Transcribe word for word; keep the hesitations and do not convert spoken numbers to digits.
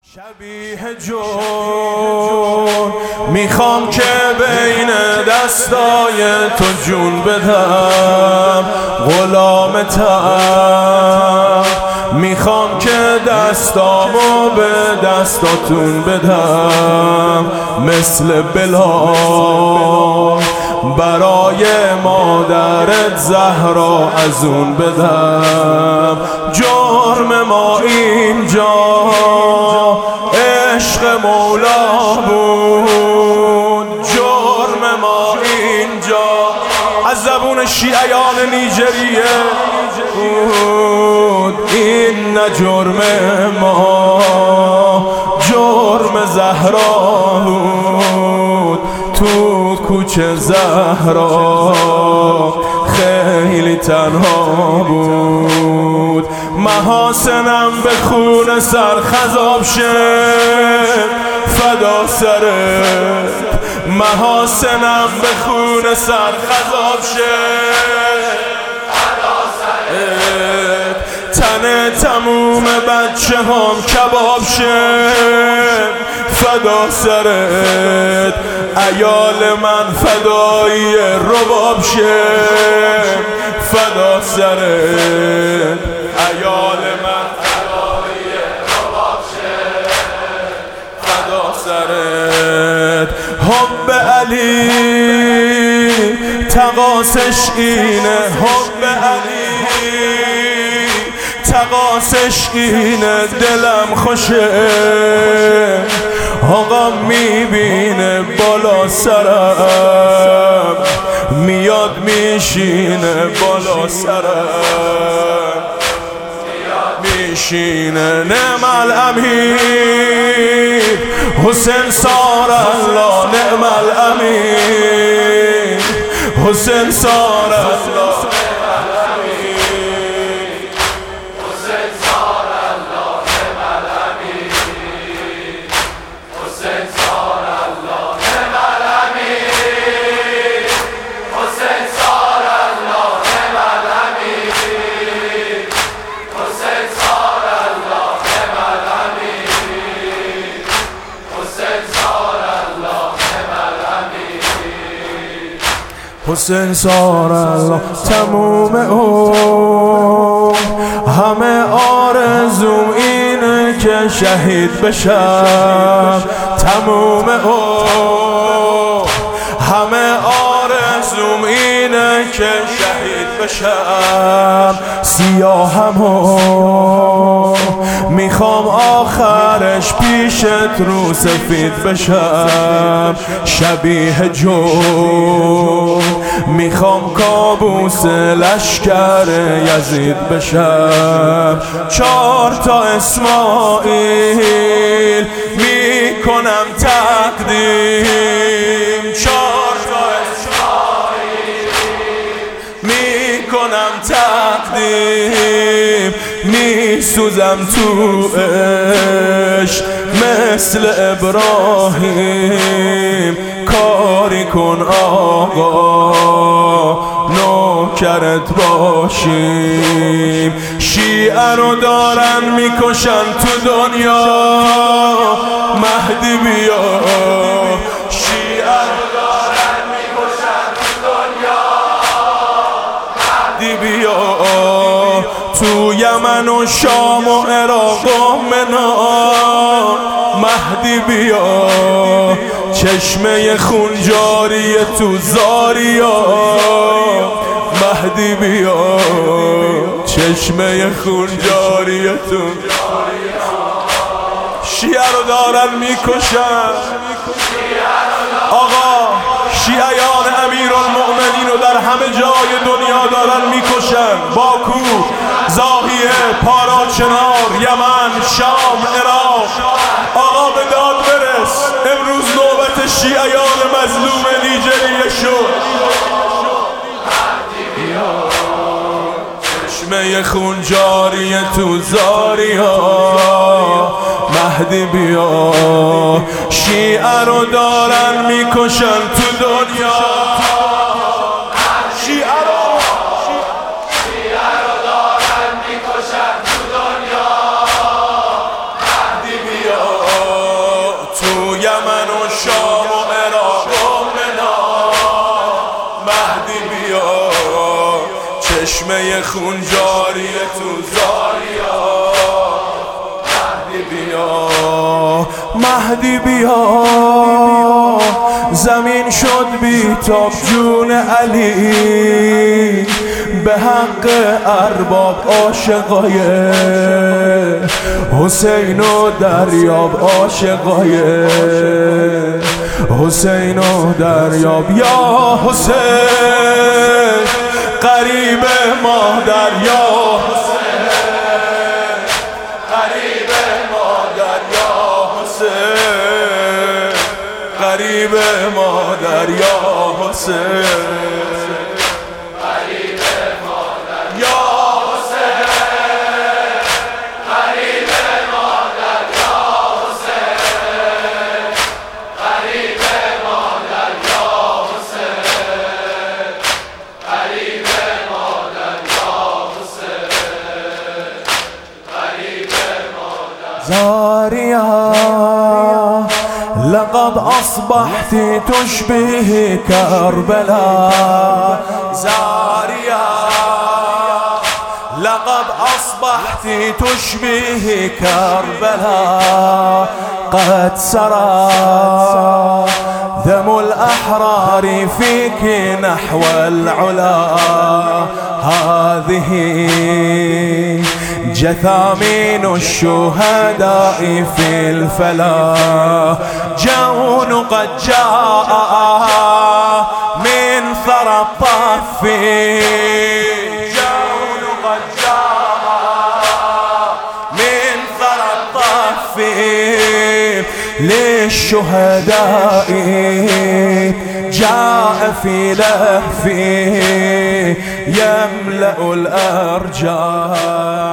شبیه جون میخوام که بین دستای تو جون بدم، غلامتم میخوام که دستامو به دستاتون بدم، مثل بلال برای مادرت زهرا از اون بدم. جرم ما اینجا عشق مولا بود، جرم ما اینجا از زبون شیعیان نیجریه بود. این نه جرم ما، جرم زهرا بود. تو کوچه زهرا خیلی تنها بود، محاسنم به خون سر خضاب شد فدا سرت، محاسنم به خون سر خضاب شد فدا سرت. تن تموم بچه هم کباب شد فدا سرت، عیال من فدایی رباب شد فدا سرت، عیال من فدایی رباب شد فدا سرت. حب علی تقاسش اینه، حب علی تقاسش اینه، دلم خوشه آقا میبینه بالا سرم، میاد میشینه بالا سرم، میشینه. نعم الامیر حسین سار الله، نعم الامیر حسین سار الله، حسین سار الله. تموم اون همه آرزوم اینه که شهید بشم، تموم اون همه آرزوم اینه که شهید بشم. سیاهمو میخوام آخرش پیشت رو سفید بشم، شبیه جون میخوام کابوس لشکر یزید بشم. چهار تا اسماعیل میکنم تقدیم، چهار تا اسماعیل میکنم تقدیم، میسوزم تو عشق مثل ابراهیم. کاری کن آقا نوکرت باشیم، شیعه رو دارن میکشن تو دنیا، مهدی بیا. شیعه رو دارن میکشن تو دنیا، مهدی بیا. تو یمن و شام و عراق و منان، مهدی بیا. چشمه خون جاری تو زاریا، مهدی بیا. چشمه خون جاری تو شیعه رو دارن میکشن آقا، شیعیان امیرالمؤمنین رو در همه جای دنیا دارن میکشن، باکو، زاهیه، پاراچنار، یمن، شام، عراق. آقا به داد برس، امروز نوبت شیعیان مظلوم نیجریه شد. چشمه خون جاری تو زاریا، مهدی بیا. شیعه رو دارن میکشن تو دنیا، شیعه رو شیعه رو دارن میکشن تو دنیا، مهدی بیا. یمن و شام و عراق و منا. مهدی بیا چشمه خون جاری تو زاریا. مهدی بیا مهدی بیا زمین شد بی تاب جون علی به حق ارباب عاشقای حسین و دریاب عاشقای حسین و دریاب. یا حسین قریب مادر یا حسین قریب مادر یا حسین قریب مادر یا حسین زاريا لقد أصبحت تشبه كربلاء. زاريا لقد أصبحت تشبه كربلاء. قد سرى دم الأحرار فيك نحو العلا. هذه جثامين الشهداء في الفلا. جون قد جاء من ثرى الطف. جون قد جاء من ثرى الطف للشهداء. جاء في لهفه يملأ الأرجاء.